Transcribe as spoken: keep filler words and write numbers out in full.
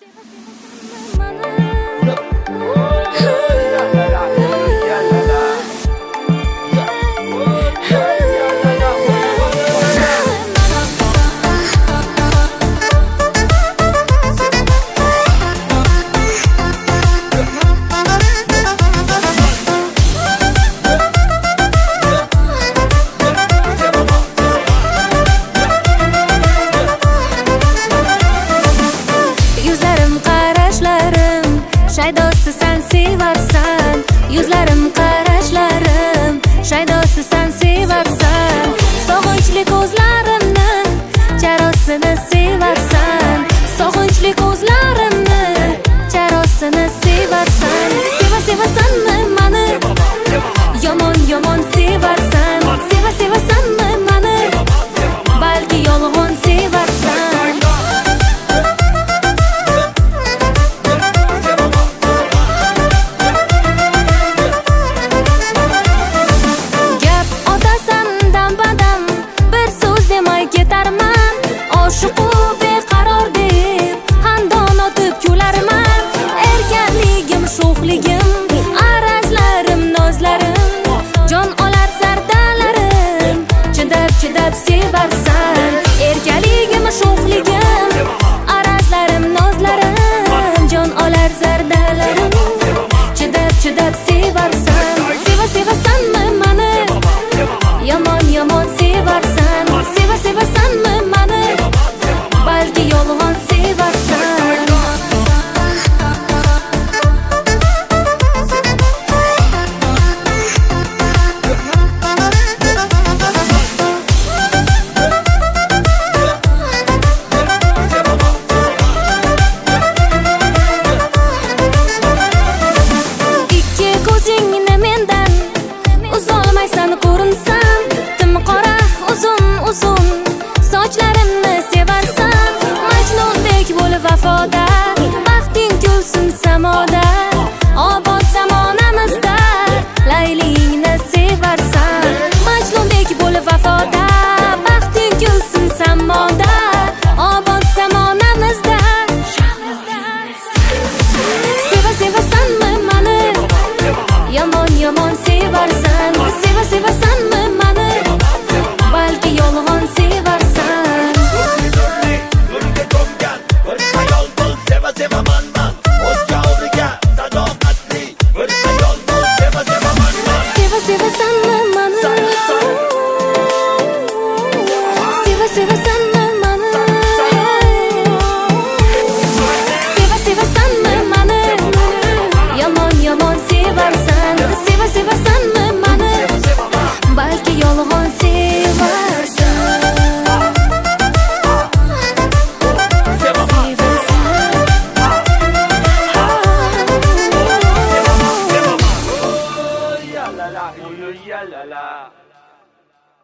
Shaydosi sen sevarsan, yuzlarim qarashlarim. Shaydosi sen sevarsan, sog'inchli ko'zlarimni, charosini sevarsan. Sog'inchli ko'zlarimni, charosini sevarsan. Seva sevasanmi mani? Yomon yomon sevarsan. Seva sevasanmi mani? Balki yolg'on sevarsan. Oshiqu beqaror deb handon otib kularman. Erkanligim, sho'xligim, arazlarim, nozlarim, jon olar zardalarim. Chidab chidab sevarsan. Erkanligim, sho'xligim, arazlarim, nozlarim, jon olar zardalarim. Chidab chidab sevarsan. Seva sevasanmi mani? Yomon yomon sevarsan. Seva sevasanmi mani? Balki yolg'on sevarsan. Ikki ko'zingni mendan uzolmaysan ko'rinsan. Tim qora uzun uzun sochlarimni sevarsan. Majnundek bo'l vafoda, baxting kulsin samoda. Obod zamonamizda laylingni sevarsan. Majnundek bo'l vafoda, baxting kulsin samoda. Obod zamonamizda seva sevasanmi mani? Yomon yomon sevarsan. Seva sevasanmi mani? Balki yolg'on sevarsan. Sevasanmi mani? Seva sevasanmi mani? Seva sevasanmi mani? Yomon yomon sevarsan. Seva sevasan.